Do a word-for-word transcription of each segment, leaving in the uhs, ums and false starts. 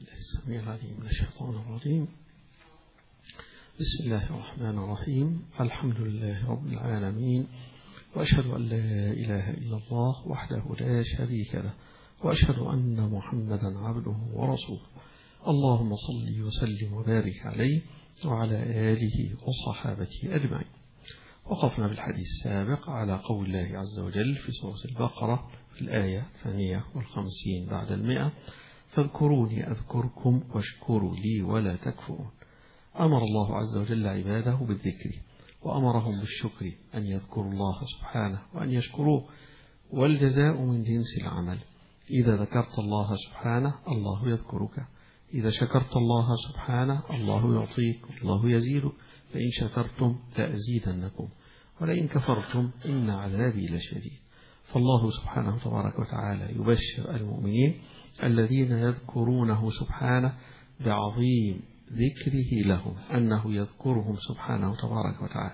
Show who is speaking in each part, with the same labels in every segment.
Speaker 1: بالله السميع العليم من الشيطان الرجيم. بسم الله الرحمن الرحيم. الحمد لله رب العالمين، وأشهد أن لا إله إلا الله وحده لا شريك له، وأشهد أن محمدا عبده ورسوله. اللهم صل وسلم وبارك عليه وعلى آله وصحابته أجمعين. وقفنا بالحديث السابق على قول الله عز وجل في سورة البقرة في الآية الثانية والخمسين بعد المئة: فاذكروني أذكركم واشكروا لي ولا تكفرون. أمر الله عز وجل عباده بالذكر، وأمرهم بالشكر، أن يذكروا الله سبحانه وأن يشكروه، والجزاء من جنس العمل. إذا ذكرت الله سبحانه الله يذكرك، إذا شكرت الله سبحانه الله يعطيك الله يزيدك، فإن شكرتم لأزيدنكم ولئن كفرتم إن عذابي لشديد. فالله سبحانه تبارك وتعالى يبشر المؤمنين الذين يذكرونه سبحانه بعظيم ذكره لهم أنه يذكرهم سبحانه تبارك وتعالى.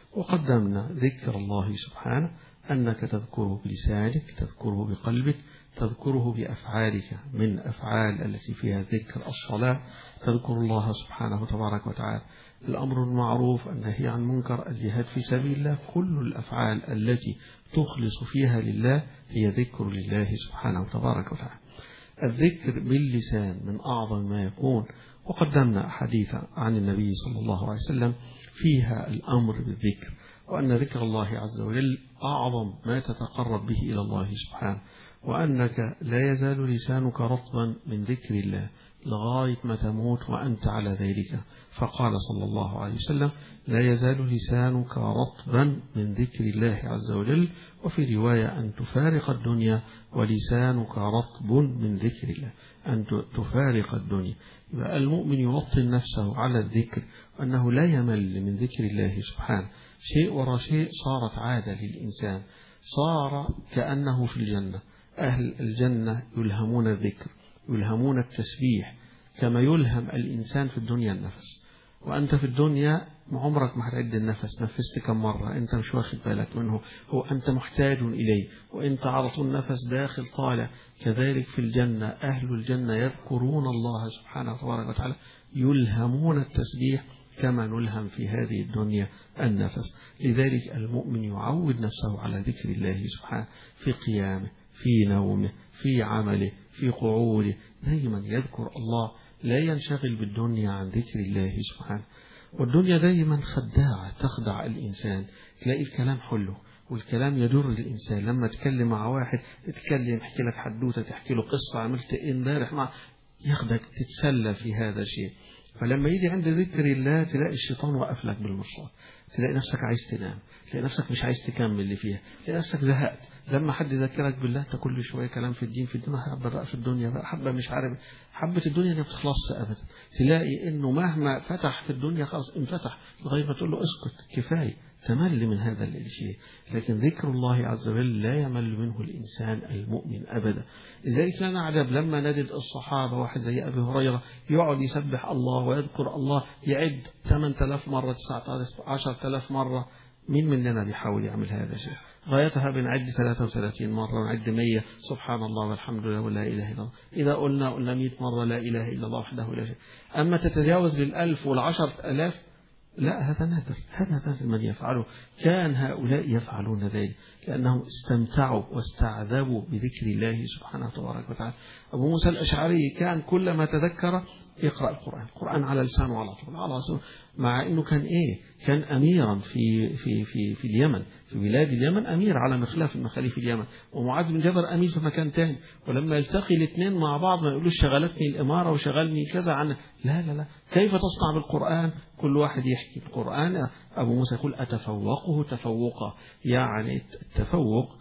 Speaker 1: وقدمنا ذكر الله سبحانه أنك تذكره بلسانك، تذكره بقلبك، تذكره بأفعالك، من أفعال التي فيها ذكر الصلاة، تذكر الله سبحانه تبارك وتعالى، الأمر المعروف، النهي عن منكر، الجهاد في سبيل الله. كل الأفعال التي تخلص فيها لله هي ذكر لله سبحانه تبارك وتعالى. الذكر باللسان من أعظم ما يكون، وقدمنا حديثا عن النبي صلى الله عليه وسلم فيها الأمر بالذكر، وأن ذكر الله عز وجل أعظم ما تتقرب به إلى الله سبحانه، وأنك لا يزال لسانك رطبا من ذكر الله لغاية ما تموت وأنت على ذلك. فقال صلى الله عليه وسلم: لا يزال لسانك رطبا من ذكر الله عز وجل، وفي رواية أن تفارق الدنيا ولسانك رطب من ذكر الله، أن تفارق الدنيا. يبقى المؤمن يوطن نفسه على الذكر، وأنه لا يمل من ذكر الله سبحانه. شيء وراء شيء صارت عادة للإنسان، صار كأنه في الجنة. أهل الجنة يلهمون الذكر، يلهمون التسبيح، كما يلهم الإنسان في الدنيا النفس. وأنت في الدنيا عمرك ما هتعد النفس، نفست كم مرة أنت مش واخد بالك منه، هو أنت محتاج إليه، وأنت على طول نفس داخل طالع. كذلك في الجنة أهل الجنة يذكرون الله سبحانه وتبارك وتعالى، يلهمون التسبيح كما نلهم في هذه الدنيا النفس. لذلك المؤمن يعود نفسه على ذكر الله سبحانه في قيامه، في نومه، في عمله، في قعوده، دائما يذكر الله، لا ينشغل بالدنيا عن ذكر الله سبحانه. والدنيا دائما خداعة، تخدع الإنسان. تلاقي الكلام حلو والكلام يدر الإنسان، لما تكلم مع واحد تتكلم، يحكي لك حدوتة، تحكي له قصة عملت إيه امبارح، مع ياخدك تتسلى في هذا الشيء. فلما يجي عند ذكر الله تلاقي الشيطان وقف لك بالمرصاد، تلاقي نفسك عايز تنام، تلاقي نفسك مش عايز تكمل اللي فيها، تلاقي نفسك زهقت. لما حد يذكرك بالله انت كل شويه كلام في الدين في الدين، حبه بقى في الدنيا بقى، حبه مش عارف، حبه الدنيا دي ما بتخلصش ابدا. تلاقي انه مهما فتح في الدنيا خلاص انفتح، لغايه ما تقول له اسكت كفايه، تمل من هذا الشيء. لكن ذكر الله عز وجل لا يمل منه الإنسان المؤمن أبدا. لذلك لا نعجب لما نجد الصحابة واحد زي أبي هريرة يقعد يسبح الله ويذكر الله، يعد ثمانية آلاف مرة، تسعة عشر آلاف مرة. مين مننا بيحاول يعمل هذا الشيء؟ غايتها بنعد ثلاثة وثلاثين مرة، ونعد مية، سبحان الله والحمد لله ولا إله إلا الله. إذا قلنا قلنا مئة مرة لا إله إلا الله وحده لا شريك له. أما تتجاوز للألف والعشر آلاف، لا، هذا نادر، هذا نادر من يفعله. كان هؤلاء يفعلون ذلك لأنهم استمتعوا واستعذبوا بذكر الله سبحانه تبارك وتعالى. أبو موسى الأشعري كان كلما تذكر يقرأ القرآن، القرآن على لسانه على طول على طول، مع أنه كان إيه؟ كان أميرا في في في في اليمن، في بلاد اليمن، أمير على مخلاف المخاليف اليمن، ومعاذ بن جبل أمير في مكان تاني. ولما يلتقي الاثنين مع بعض ما يقولوش شغلتني الإمارة وشغلني كذا عن، لا لا لا، كيف تصنع بالقرآن؟ كل واحد يحكي القرآن. أبو موسى يقول أتفوقه تفوقا، يعني التفوق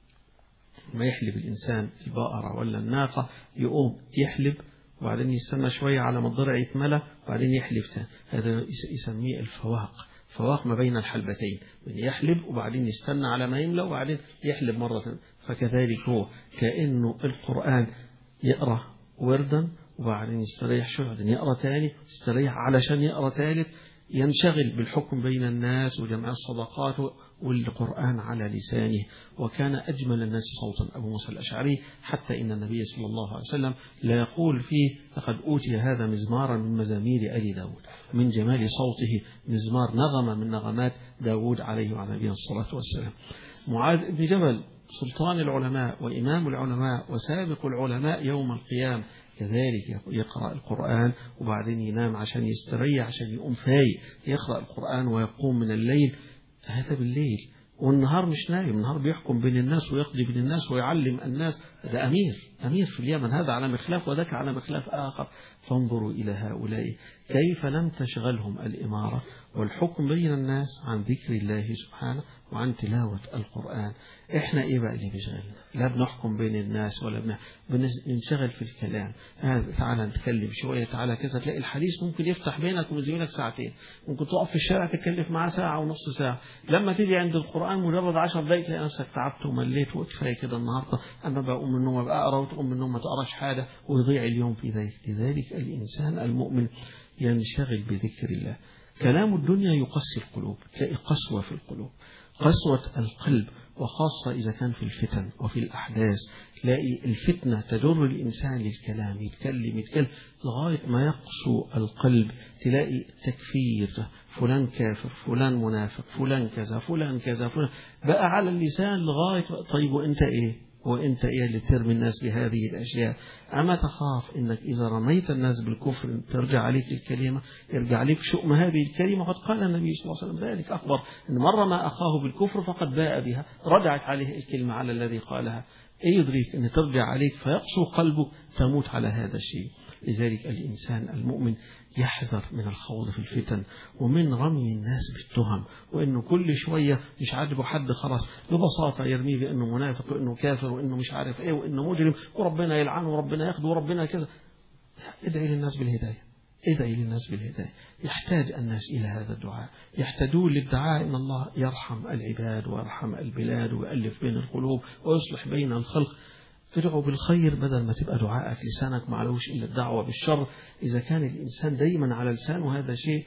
Speaker 1: ما يحلب الإنسان البقرة ولا الناقة، يقوم يحلب وبعدين يستنى شوية على ما الضرع يتملى وبعدين يحلب تاني، هذا يسميه الفواق، فواق ما بين الحلبتين، يحلب وبعدين يستنى على ما يملى وبعدين يحلب مرة ثانية. فكذلك هو كأنه القرآن يقرأ وردا وبعدين يستريح شوية وبعدين يقرأ تاني، يستريح علشان يقرأ ثالث، ينشغل بالحكم بين الناس وجمع الصدقات والقرآن على لسانه، وكان أجمل الناس صوتا أبو موسى الأشعري، حتى إن النبي صلى الله عليه وسلم لا يقول فيه لقد أوتي هذا مزمارا من مزامير آل داود، من جمال صوته مزمار نغمة من نغمات داود عليه وعلى نبينا الصلاة والسلام. معاذ بن جبل سلطان العلماء وإمام العلماء وسابق العلماء يوم القيامة، كذلك يقرأ القرآن وبعدين ينام عشان يستريح، عشان يقوم فايق يقرأ القرآن ويقوم من الليل. هذا بالليل، والنهار مش نايم، النهار بيحكم بين الناس ويقضي بين الناس ويعلم الناس. ده أمير أمير في اليمن، هذا على مخلاف وذاك على مخلاف آخر. فانظروا إلى هؤلاء كيف لم تشغلهم الإمارة والحكم بين الناس عن ذكر الله سبحانه وعن تلاوة القرآن. إحنا إيه بقى اللي بيشغلنا؟ لا بنحكم بين الناس ولا بننشغل في الكلام. آه تعالى نتكلم شوية، تعالى كذا، تلاقي الحديث ممكن يفتح بينك وزميلك ساعتين، ممكن تقف في الشارع تتكلم معاه ساعة ونص ساعة. لما تيجي عند القرآن مجرد عشر دقايق تلاقي نفسك تعبت ومليت وكفاية كده النهاردة، أما بقوم من النوم بقى أقرأ وتقوم من النوم ما تقراش حاجة ويضيع اليوم في ذلك. لذلك الإنسان المؤمن ينشغل بذكر الله. كلام الدنيا يقسي القلوب، تلاقي قسوة في القلوب، قسوة القلب، وخاصة إذا كان في الفتن وفي الأحداث. تلاقي الفتنة تجر الإنسان للكلام، يتكلم يتكلم لغاية ما يقسو القلب. تلاقي تكفير، فلان كافر، فلان منافق، فلان كذا، فلان كذا، فلان بقى على اللسان لغاية. طيب وإنت إيه؟ وإنت إيه اللي ترمي الناس بهذه الأشياء؟ أما تخاف إنك إذا رميت الناس بالكفر ترجع عليك الكلمة، يرجع عليك شؤم هذه الكلمة. قد قال النبي صلى الله عليه وسلم ذلك، أخبر أن مرة ما أخاه بالكفر فقد باء بها، رجعت عليه الكلمة على الذي قالها. إيه يدريك أن ترجع عليك فيقسو قلبه تموت على هذا الشيء. لذلك الإنسان المؤمن يحذر من الخوض في الفتن ومن رمي الناس بالتهم، وإنه كل شوية مش عاجبه حد خلاص ببساطة يرميه بأنه منافق وإنه كافر وإنه مش عارف إيه وإنه مجرم وربنا يلعنه وربنا ياخده وربنا كذا. ادعي للناس بالهداية، ادعي للناس بالهداية. يحتاج الناس إلى هذا الدعاء، يحتاجون للدعاء إن الله يرحم العباد ويرحم البلاد ويؤلف بين القلوب ويصلح بين الخلق. ادعوا بالخير بدل ما تبقى دعائك لسانك معلوش إلا الدعوة بالشر. إذا كان الإنسان دايما على لسانه هذا شيء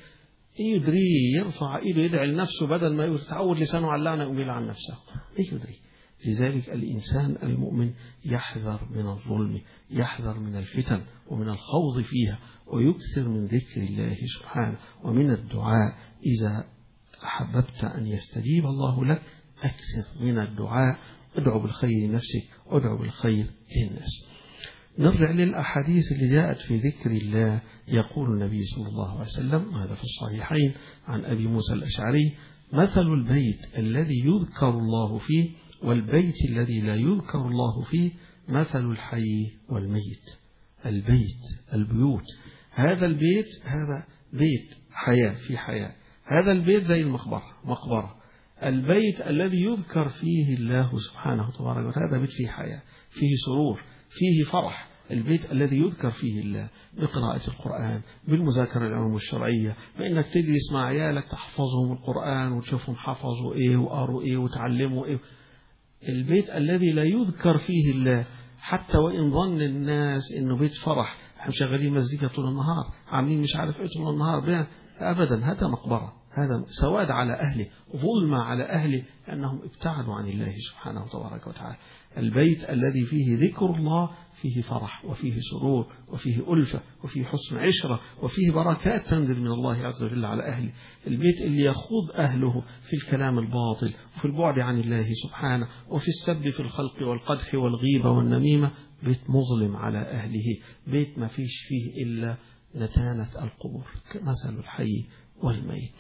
Speaker 1: يدري يرفع إيده يدعي لنفسه بدل ما يتعود لسانه على اللعنة يقوم يلعن نفسه. يدري. لذلك الإنسان المؤمن يحذر من الظلم، يحذر من الفتن ومن الخوض فيها، ويكثر من ذكر الله سبحانه ومن الدعاء. إذا أحببت أن يستجيب الله لك أكثر من الدعاء. ادعو بالخير لنفسك وادعو بالخير للناس. نرجع للأحاديث اللي جاءت في ذكر الله. يقول النبي صلى الله عليه وسلم، وهذا في الصحيحين عن أبي موسى الأشعري: مثل البيت الذي يذكر الله فيه والبيت الذي لا يذكر الله فيه مثل الحي والميت. البيت، البيوت، هذا البيت هذا بيت حياة، في حياة. هذا البيت زي المقبرة، مقبرة. البيت الذي يذكر فيه الله سبحانه وتعالى هذا بيت فيه حياة، فيه سرور، فيه فرح. البيت الذي يذكر فيه الله بقراءة القرآن، بالمذاكرة العلوم الشرعية، بأنك تجلس مع عيالك تحفظهم القرآن وتشوفهم حفظوا إيه وقروا إيه وتعلموا إيه. البيت الذي لا يذكر فيه الله، حتى وإن ظن الناس إنه بيت فرح، احنا شغالين مزيكا طول النهار، عاملين مش عارف إيه طول النهار بيان. أبدا، هذا مقبرة، هذا سواد على أهله، ظلم على أهله، لأنهم ابتعدوا عن الله سبحانه وتبارك وتعالى. البيت الذي فيه ذكر الله فيه فرح وفيه سرور وفيه ألفة وفيه حسن عشرة وفيه بركات تنزل من الله عز وجل على أهله. البيت اللي يخوض أهله في الكلام الباطل وفي البعد عن الله سبحانه وفي السب في الخلق والقدح والغيبة والنميمة، بيت مظلم على أهله، بيت ما فيش فيه إلا نتانة القبور. مثل الحي والميت.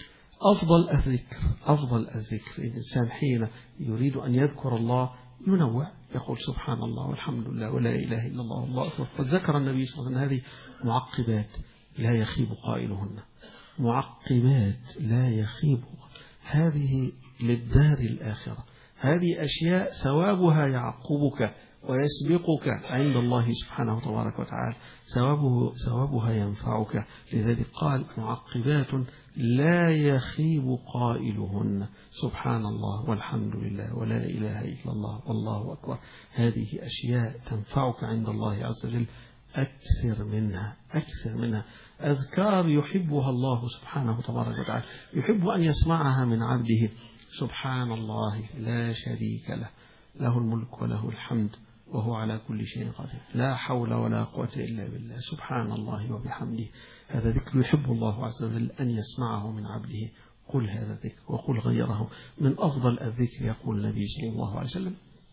Speaker 1: أفضل الذكر، أفضل الذكر الإنسان حين يريد أن يذكر الله ينوع، يقول سبحان الله والحمد لله ولا إله إلا الله والله أكبر. قد ذكر النبي صلى الله عليه وسلم هذه معقبات لا يخيب قائلهن، معقبات لا يخيب، هذه للدار الآخرة، هذه أشياء ثوابها يعقبك ويسبقك عند الله سبحانه وتبارك وتعالى، ثوابه ثوابها ينفعك. لذلك قال معقبات لا يخيب قائلهن سبحان الله والحمد لله ولا إله إلا الله والله أكبر. هذه أشياء تنفعك عند الله عز وجل، أكثر منها، أكثر منها. أذكار يحبها الله سبحانه وتبارك وتعالى، يحب أن يسمعها من عبده. سبحان الله لا شريك له، له الملك وله الحمد وهو على كل شيء قدير، لا حول ولا قوة إلا بالله، سبحان الله وبحمده. هذا ذكر يحب الله عز وجل أن يسمعه من عبده. قل هذا ذكر وقل غيره. من أفضل الذكر يقول النبي صلى الله عليه وسلم: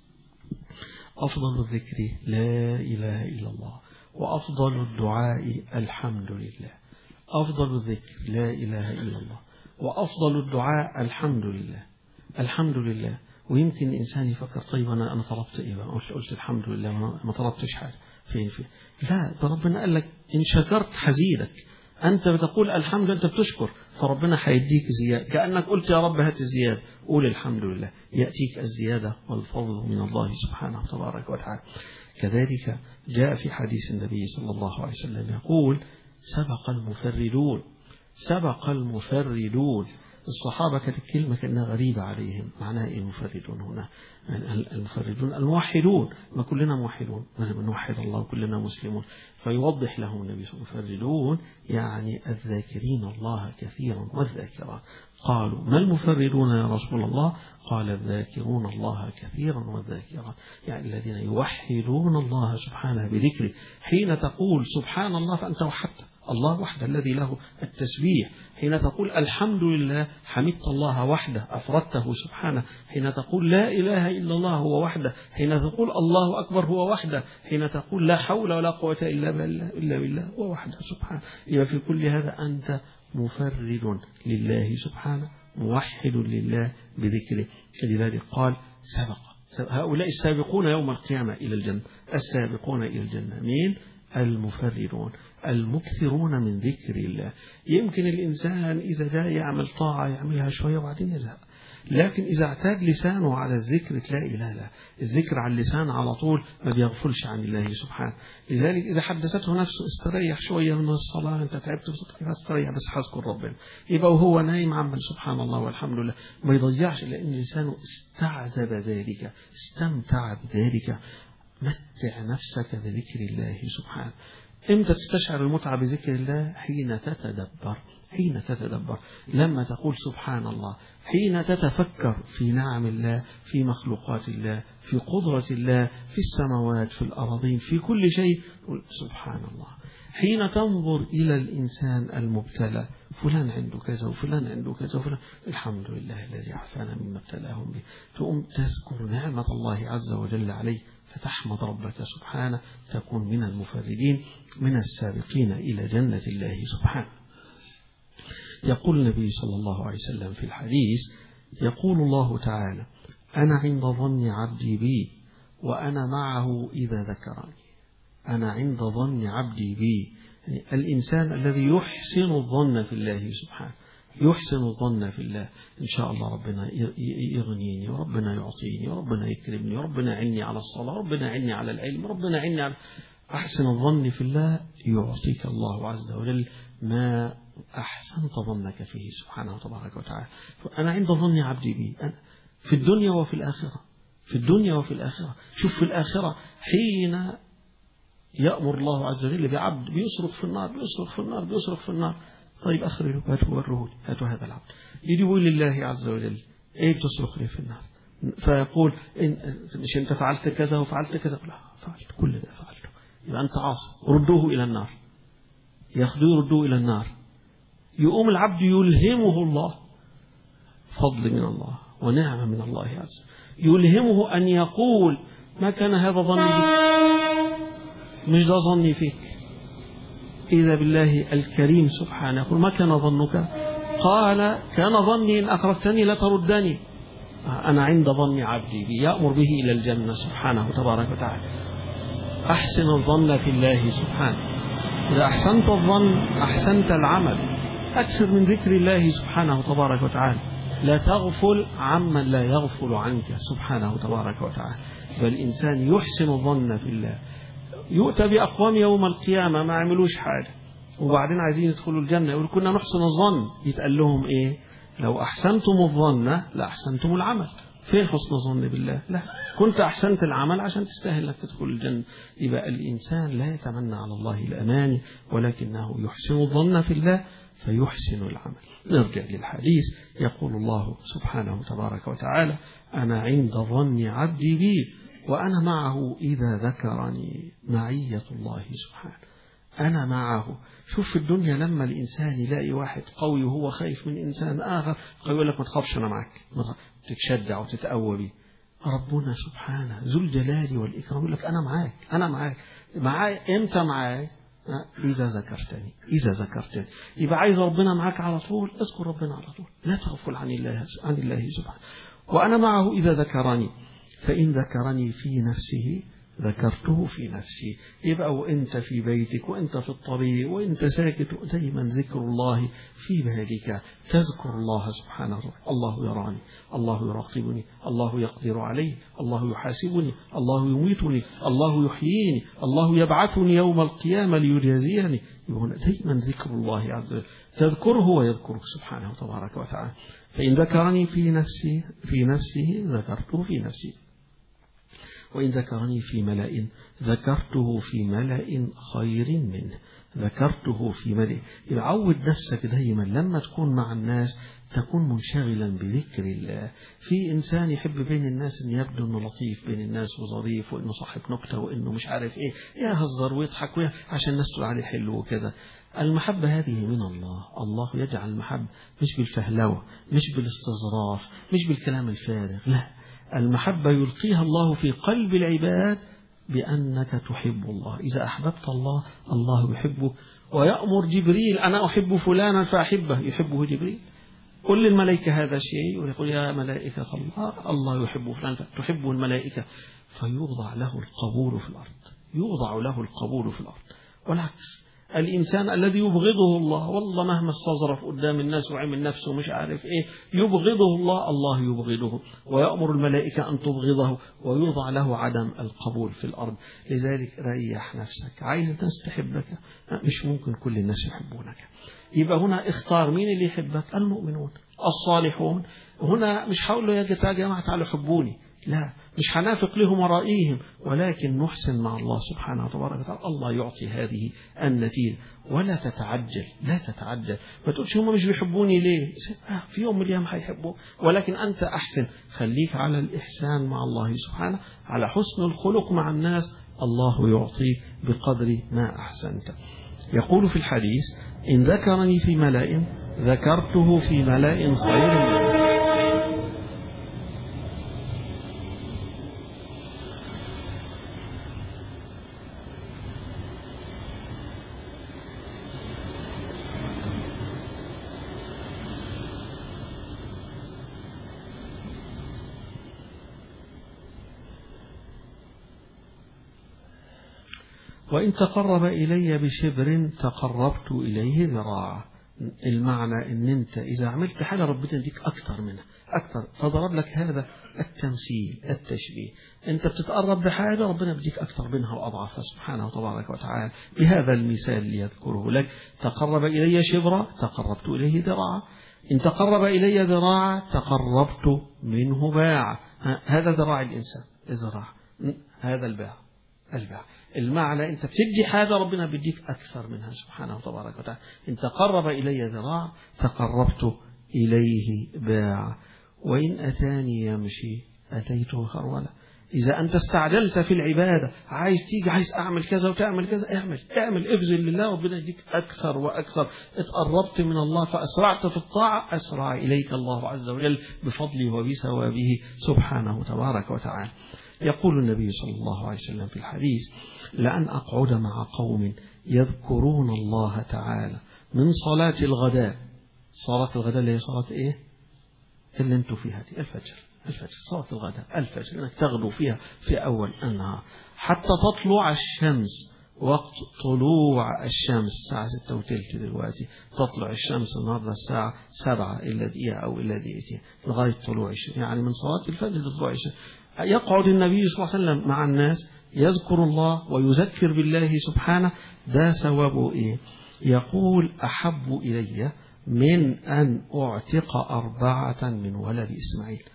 Speaker 1: أفضل الذكر لا إله إلا الله، وأفضل الدعاء الحمد لله. أفضل الذكر لا إله إلا الله، وأفضل الدعاء الحمد لله. الحمد لله. ويمكن الإنسان يفكر: طيب أنا أنا طلبت إيه؟ قلت, قلت الحمد لله، ما طلبتش حاجة. فين فين؟ لا، ده ربنا قال لك إن شكرت حزيدك. أنت بتقول الحمد، أنت بتشكر، فربنا هيديك زيادة، كأنك قلت يا رب هات الزيادة. قول الحمد لله، يأتيك الزيادة والفضل من الله سبحانه تبارك وتعالى. كذلك جاء في حديث النبي صلى الله عليه وسلم يقول: سبق المفردون. سبق المفردون. الصحابة كانت الكلمة كأنها غريبة عليهم. معناها إيه المفردون هنا؟ المفردون الموحدون، ما كلنا موحدون، نوحد الله كلنا مسلمون. فيوضح لهم النبي صلى الله عليه وسلم: المفردون يعني الذاكرين الله كثيرا والذاكرات. قالوا: ما المفردون يا رسول الله؟ قال: الذاكرون الله كثيرا والذاكرات، يعني الذين يوحدون الله سبحانه بذكره. حين تقول سبحان الله فأنت وحدت الله وحده الذي له التسبيح. حين تقول الحمد لله حمدت الله وحده أفردته سبحانه. حين تقول لا إله إلا الله هو وحده. حين تقول الله أكبر هو وحده. حين تقول لا حول ولا قوة إلا بالله إلا بالله هو وحده سبحانه. يبقى في كل هذا أنت مفرد لله سبحانه، موحد لله بذكره. لذلك قال: سبق هؤلاء السابقون يوم القيامة إلى الجنة. السابقون إلى الجنة مين؟ المفردون المكثرون من ذكر الله. يمكن الإنسان إذا جاء يعمل طاعة يعملها شوية وبعدين يزهق، لكن إذا اعتاد لسانه على الذكر تلاقي لا لا الذكر على اللسان على طول ما بيغفلش عن الله سبحانه. لذلك إذا حدثته نفسه استريح شوية من الصلاة، أنت تعبت بصدقك استريح بس حذكر ربنا، يبقى وهو نايم عمل سبحان الله والحمد لله، ما يضيعش، لأن لسانه استعذب ذلك، استمتع بذلك. متع نفسك بذكر الله سبحانه. إمتى تستشعر المتعة بذكر الله؟ حين تتدبر. حين تتدبر لما تقول سبحان الله، حين تتفكر في نعم الله، في مخلوقات الله، في قدرة الله، في السماوات، في الأراضين، في كل شيء سبحان الله. حين تنظر إلى الإنسان المبتلى، فلان عنده كذا وفلان عنده كذا وفلان، الحمد لله الذي عافانا مما ابتلاهم به، تقوم تذكر نعمة الله عز وجل عليه فتحمد ربك سبحانه، تكون من المفردين من السابقين إلى جنة الله سبحانه. يقول النبي صلى الله عليه وسلم في الحديث: يقول الله تعالى: أنا عند ظن عبدي بي وأنا معه إذا ذكرني. أنا عند ظن عبدي بي، يعني الإنسان الذي يحسن الظن في الله سبحانه، يحسن الظن في الله. إن شاء الله ربنا يغنيني، وربنا يعطيني، وربنا يكرمني، وربنا يعني على الصلاة، ربنا يعني على العلم، ربنا يعني على أحسن الظن في الله، يعطيك الله عز وجل ما أحسنت ظنك فيه سبحانه وتبارك وتعالى. فأنا عند ظن عبدي بي، أنا في الدنيا وفي الآخرة، في الدنيا وفي الآخرة. شوف في الآخرة حين يأمر الله عز وجل بعبد بيصرخ في النار، بيصرخ في النار، بيصرخ في النار. طيب أخرجوا، هاتوا وروه لي، هاتوا هذا العبد. يجي يقول لله عز وجل: إيه بتصرخ لي في النار؟ فيقول: إن مش أنت فعلت كذا وفعلت كذا؟ لا، فعلت كل ده فعلته. يبقى أنت عاصي، ردوه إلى النار. ياخذوه يردوه إلى النار. يقوم العبد يلهمه الله فضل من الله ونعمة من الله عز وجل، يلهمه أن يقول: ما كان هذا ظني بك، مش ده ظني فيك. إذا بالله الكريم سبحانه يقول: ما كان ظنك؟ قال: كان ظني إن أخرجتني لتردني. أنا عند ظن عبدي بي، يأمر به إلى الجنة سبحانه تبارك وتعالى. أحسن الظن في الله سبحانه. إذا أحسنت الظن أحسنت العمل. أكثر من ذكر الله سبحانه تبارك وتعالى. لا تغفل عمن لا يغفل عنك سبحانه تبارك وتعالى. فالإنسان يحسن الظن في الله. يؤتى بأقوام يوم القيامة ما عملوش حاجة، وبعدين عايزين يدخلوا الجنة، يقول: كنا نحسن الظن. يتقال لهم إيه؟ لو أحسنتم الظن لأحسنتم العمل. فين حسن ظن بالله؟ لا، كنت أحسنت العمل عشان تستاهل أنك تدخل الجنة. يبقى الإنسان لا يتمنى على الله الأماني، ولكنه يحسن الظن في الله فيحسن العمل. نرجع للحديث. يقول الله سبحانه تبارك وتعالى: أنا عند ظن عبدي بي وأنا معه إذا ذكرني. معية الله سبحانه، أنا معه. شوف في الدنيا لما الإنسان يلاقي واحد قوي وهو خايف من إنسان آخر قوي، يقول لك ما تخافش أنا معك، تتشجع وتتقوى به. ربنا سبحانه ذو الجلال والإكرام يقول لك أنا معاك، أنا معاك. معاي إمتى؟ معاي إذا ذكرتني، إذا ذكرتني. يبقى عايز ربنا معاك على طول، اذكر ربنا على طول، لا تغفل عن الله عن الله سبحانه. وأنا معه إذا ذكرني، فإن ذكرني في نفسه ذكرته في نفسي. يبقى وانت في بيتك وانت في الطريق وانت ساكت دايما ذكر الله في بالك، تذكر الله سبحانه. الله يراني، الله يراقبني، الله يقدر علي، الله يحاسبني، الله يميتني، الله يحييني، الله يبعثني يوم القيامة ليجازيني. دايما ذكر الله عز وجل، تذكره ويذكرك سبحانه تبارك وتعالى. فإن ذكرني في نفسي في نفسه ذكرته في نفسي، وإن ذكرني في ملأ ذكرته في ملأ خير منه، ذكرته في ملأ. يعود نفسك دايما لما تكون مع الناس تكون منشغلا بذكر الله. في إنسان يحب بين الناس أن يبدو أنه لطيف بين الناس وظريف وأنه صاحب نكتة وأنه مش عارف إيه، يهزر ويضحك عشان الناس تقول عليه حلو وكذا. المحبة هذه من الله. الله يجعل المحبة مش بالفهلوة، مش بالاستظراف، مش بالكلام الفارغ، لا، المحبة يلقيها الله في قلب العباد بأنك تحب الله. إذا أحببت الله الله يحبك، ويأمر جبريل: أنا أحب فلانا فأحبه، يحبه جبريل. كل الملائكة هذا شيء، ويقول: يا ملائكة الله الله يحب فلان تحبه الملائكة، فيوضع له القبول في الأرض، يوضع له القبول في الأرض. والعكس، الإنسان الذي يبغضه الله، والله مهما استظرف قدام الناس وعمل نفسه مش عارف إيه، يبغضه الله، الله يبغضه ويأمر الملائكة أن تبغضه، ويوضع له عدم القبول في الأرض. لذلك ريح نفسك. عايز الناس تحبك؟ مش ممكن كل الناس يحبونك. يبقى هنا اختار مين اللي يحبك؟ المؤمنون الصالحون. هنا مش هقول له يا جماعة تعالوا حبوني، لا، مش هنافق لهم ورائهم، ولكن نحسن مع الله سبحانه وتبارك وتعالى. الله يعطي هذه النتيجة. ولا تتعجل، لا تتعجل، ما تقولش هم مش بيحبوني ليه، في يوم من الأيام هيحبوك، ولكن أنت أحسن، خليك على الإحسان مع الله سبحانه، على حسن الخلق مع الناس، الله يعطيك بقدر ما أحسنت. يقول في الحديث: إن ذكرني في ملأ ذكرته في ملأ خير منه. وإن تقرب إلي بشبر تقربت إليه ذراعا. المعنى إن أنت إذا عملت حاجة ربنا يديك أكثر منها أكثر، فضرب لك هذا التمثيل التشبيه. أنت بتتقرب بحاجة ربنا يديك أكثر منها وأضعافها سبحانه وتبارك وتعالى. بهذا المثال اللي يذكره لك: تقرب إلي شبرا تقربت إليه ذراعا، إن تقرب إلي ذراعا تقربت منه باعا. هذا ذراع الإنسان، الذراع هذا الباع، الباع. المعنى أنت بتدي حاجة ربنا بيديك أكثر منها سبحانه وتبارك وتعالى. إن تقرب إلي ذراع تقربت إليه باع، وإن أتاني يمشي أتيته خرولا. إذا أنت استعجلت في العبادة، عايز تيجي عايز أعمل كذا وتعمل كذا، اعمل اعمل ابذل لله، ربنا يديك أكثر وأكثر. اتقربت من الله فأسرعت في الطاعة، أسرع إليك الله عز وجل بفضله وبثوابه سبحانه وتبارك وتعالى. يقول النبي صلى الله عليه وسلم في الحديث: لأن أقعد مع قوم يذكرون الله تعالى من صلاة الغداء. صلاة الغداء اللي هي صلاة إيه؟ اللي انتوا فيها دي، الفجر. الفجر صلاة الغداء، الفجر، انك تغدو فيها في أول النهار حتى تطلع الشمس. وقت طلوع الشمس الساعة ستة وثلث دلوقتي، تطلع الشمس النهارده الساعة سبعة إلا دقيقة أو إلا دقيقتين لغاية طلوع الشمس، يعني من صلاة الفجر لطلوع الشمس. يقعد النبي صلى الله عليه وسلم مع الناس يذكر الله ويذكر بالله سبحانه. ده ثوابه إيه؟ يقول: أحب إلي من أن أعتق أربعة من ولد إسماعيل.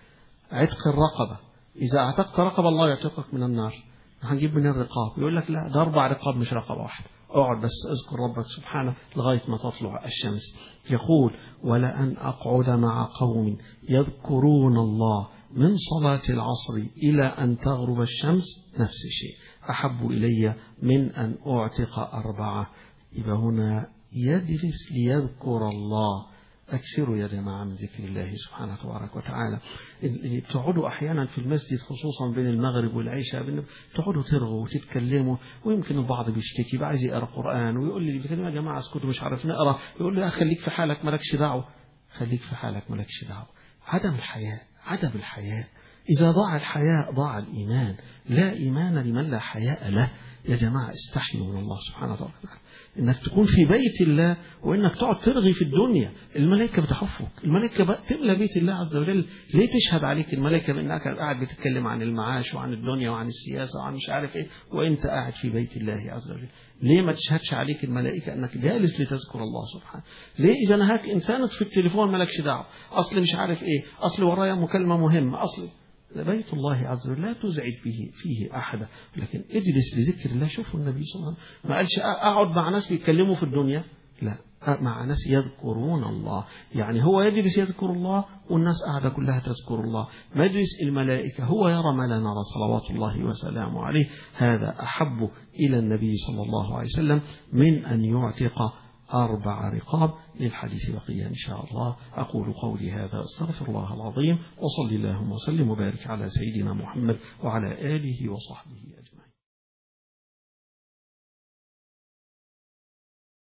Speaker 1: عتق الرقبة، إذا اعتقت رقبة الله يعتقك من النار. هنجيب من الرقاب، يقول لك لا ده أربع رقاب مش رقبة واحدة. اقعد بس اذكر ربك سبحانه لغاية ما تطلع الشمس. يقول ولأن أقعد مع قوم يذكرون الله من صلاة العصر إلى أن تغرب الشمس نفس الشيء أحب إلي من أن أعتق أربعة. يبقى هنا يجلس ليذكر الله. أكثروا يا جماعة من ذكر الله سبحانه تبارك وتعالى. تقعدوا أحيانا في المسجد خصوصا بين المغرب والعشاء تقعدوا ترغوا وتتكلموا، ويمكن البعض بيشتكي بقى عايز يقرأ قرآن ويقول لي بيكلموا يا جماعة اسكتوا مش عارف نقرأ، يقول لي خليك في حالك مالكش دعوة. خليك في حالك مالكش دعوة. عدم الحياء، عدم الحياء. إذا ضاع الحياء ضاع الإيمان. لا إيمان لمن لا حياء له. يا جماعة استحيوا من الله سبحانه وتعالى. إنك تكون في بيت الله وإنك تقعد ترغي في الدنيا. الملائكة بتحفك، الملائكة تملى بيت الله عز وجل. ليه تشهد عليك الملائكة بأنك قاعد بتتكلم عن المعاش وعن الدنيا وعن السياسة وعن مش عارف إيه وإنت قاعد في بيت الله عز وجل؟ ليه ما تشهدش عليك الملائكة أنك جالس لتذكر الله سبحانه؟ ليه إذا نهاك إنسانك في التليفون مالكش دعوة، أصل مش عارف إيه، أصل ورايا مكالمة مهمة، أصل بيت الله عز وجل لا تزعج به فيه أحدا، لكن اجلس لذكر الله. شوفوا النبي صلى الله عليه وسلم ما قالش أقعد مع ناس بيتكلموا في الدنيا، لا، مع ناس يذكرون الله. يعني هو يجلس يذكر الله والناس قاعدة كلها تذكر الله. مجلس الملائكة هو يرى ما لا نرى صلوات الله وسلامه عليه. هذا أحب إلى النبي صلى الله عليه وسلم من أن يعتق أربع رقاب. للحديث بقية إن شاء الله. أقول قولي هذا أستغفر الله العظيم، وصلي اللهم وسلم وبارك على سيدنا محمد وعلى آله وصحبه.